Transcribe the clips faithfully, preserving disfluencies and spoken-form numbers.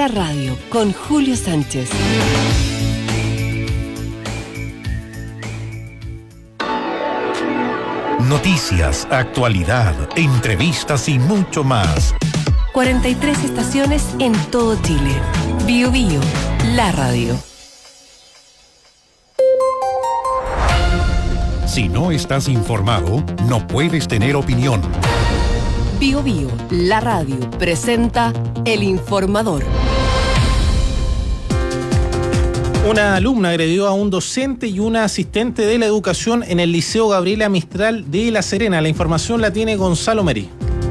la radio con Julio Sánchez. Noticias, actualidad, entrevistas y mucho más. cuarenta y tres estaciones en todo Chile. Bio Bio, la radio. Si no estás informado, no puedes tener opinión. Bio Bio, la radio, presenta El Informador. Una alumna agredió a un docente y una asistente de la educación en el Liceo Gabriela Mistral de La Serena. La información la tiene Gonzalo Merí.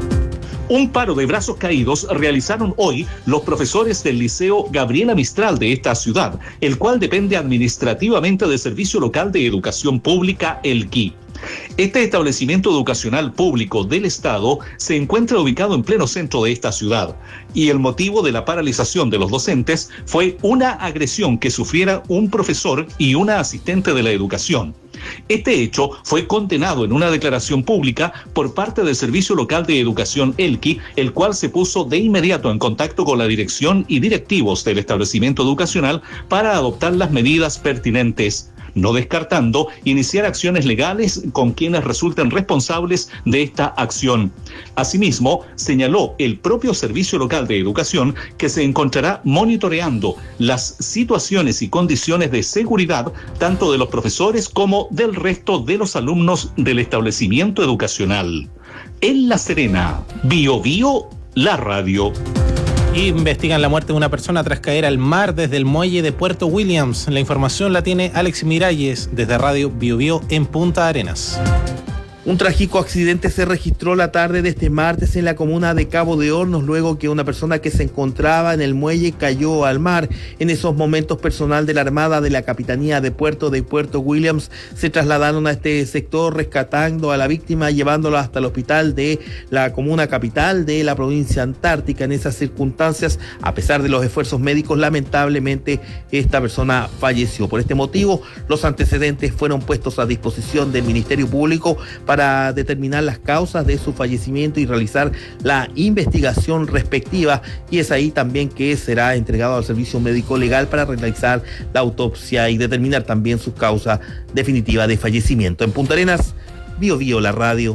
Un paro de brazos caídos realizaron hoy los profesores del Liceo Gabriela Mistral de esta ciudad, el cual depende administrativamente del Servicio Local de Educación Pública, el C I. Este establecimiento educacional público del Estado se encuentra ubicado en pleno centro de esta ciudad, y el motivo de la paralización de los docentes fue una agresión que sufriera un profesor y una asistente de la educación. Este hecho fue condenado en una declaración pública por parte del Servicio Local de Educación E L Q I, el cual se puso de inmediato en contacto con la dirección y directivos del establecimiento educacional para adoptar las medidas pertinentes, no descartando iniciar acciones legales con quienes resulten responsables de esta acción. Asimismo, señaló el propio Servicio Local de Educación que se encontrará monitoreando las situaciones y condiciones de seguridad tanto de los profesores como del resto de los alumnos del establecimiento educacional. En La Serena, Bio Bio, la radio. Investigan la muerte de una persona tras caer al mar desde el muelle de Puerto Williams. La información la tiene Alex Miralles desde Radio Bio Bio en Punta Arenas. Un trágico accidente se registró la tarde de este martes en la comuna de Cabo de Hornos, luego que una persona que se encontraba en el muelle cayó al mar. En esos momentos, personal de la Armada de la Capitanía de Puerto de Puerto Williams se trasladaron a este sector rescatando a la víctima, llevándola hasta el hospital de la comuna capital de la provincia antártica. En esas circunstancias, a pesar de los esfuerzos médicos, lamentablemente esta persona falleció. Por este motivo, los antecedentes fueron puestos a disposición del Ministerio Público para determinar las causas de su fallecimiento y realizar la investigación respectiva, y es ahí también que será entregado al Servicio Médico Legal para realizar la autopsia y determinar también su causa definitiva de fallecimiento. En Punta Arenas, Bio Bio, la radio.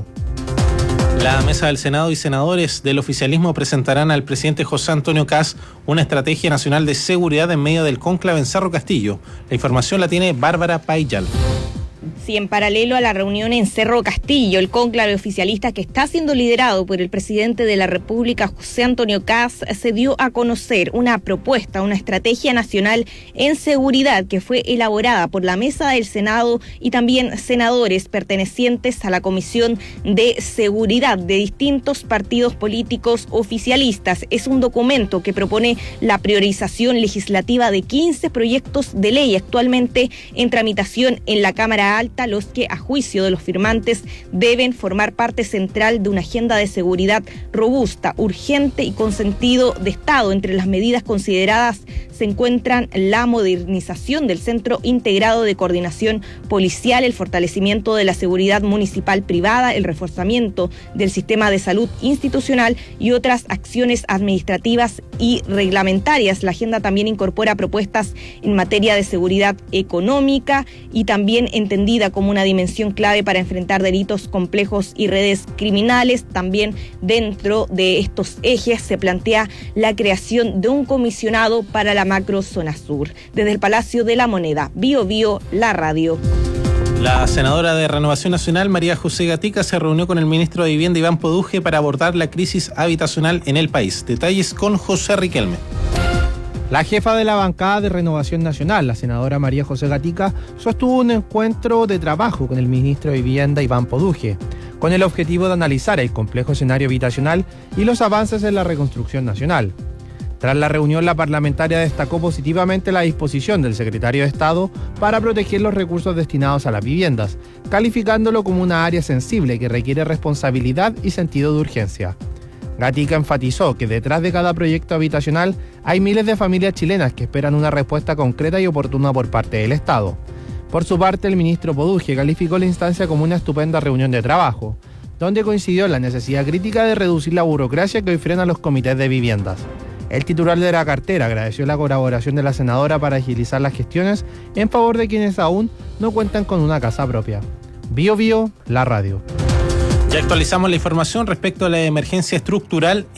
La mesa del Senado y senadores del oficialismo presentarán al presidente José Antonio Kast una estrategia nacional de seguridad en medio del cónclave en Cerro Castillo. La información la tiene Bárbara Paillal. Sí, en paralelo a la reunión en Cerro Castillo, el cónclave oficialista que está siendo liderado por el presidente de la República, José Antonio Kast, se dio a conocer una propuesta, una estrategia nacional en seguridad que fue elaborada por la mesa del Senado y también senadores pertenecientes a la Comisión de Seguridad de distintos partidos políticos oficialistas. Es un documento que propone la priorización legislativa de quince proyectos de ley actualmente en tramitación en la Cámara Alta, los que a juicio de los firmantes deben formar parte central de una agenda de seguridad robusta, urgente y con sentido de Estado. Entre las medidas consideradas se encuentran la modernización del Centro Integrado de Coordinación Policial, el fortalecimiento de la seguridad municipal privada, el reforzamiento del sistema de salud institucional y otras acciones administrativas y reglamentarias. La agenda también incorpora propuestas en materia de seguridad económica y también entendida como una dimensión clave para enfrentar delitos complejos y redes criminales. También dentro de estos ejes se plantea la creación de un comisionado para la macrozona sur. Desde el Palacio de la Moneda, Bio Bio, la radio. La senadora de Renovación Nacional, María José Gatica, se reunió con el ministro de Vivienda, Iván Poduje, para abordar la crisis habitacional en el país. Detalles con José Riquelme. La jefa de la bancada de Renovación Nacional, la senadora María José Gatica, sostuvo un encuentro de trabajo con el ministro de Vivienda, Iván Poduje, con el objetivo de analizar el complejo escenario habitacional y los avances en la reconstrucción nacional. Tras la reunión, la parlamentaria destacó positivamente la disposición del secretario de Estado para proteger los recursos destinados a las viviendas, calificándolo como una área sensible que requiere responsabilidad y sentido de urgencia. Gatica enfatizó que detrás de cada proyecto habitacional hay miles de familias chilenas que esperan una respuesta concreta y oportuna por parte del Estado. Por su parte, el ministro Poduje calificó la instancia como una estupenda reunión de trabajo, donde coincidió en la necesidad crítica de reducir la burocracia que hoy frena los comités de viviendas. El titular de la cartera agradeció la colaboración de la senadora para agilizar las gestiones en favor de quienes aún no cuentan con una casa propia. Bio Bio, la radio. Ya actualizamos la información respecto a la emergencia estructural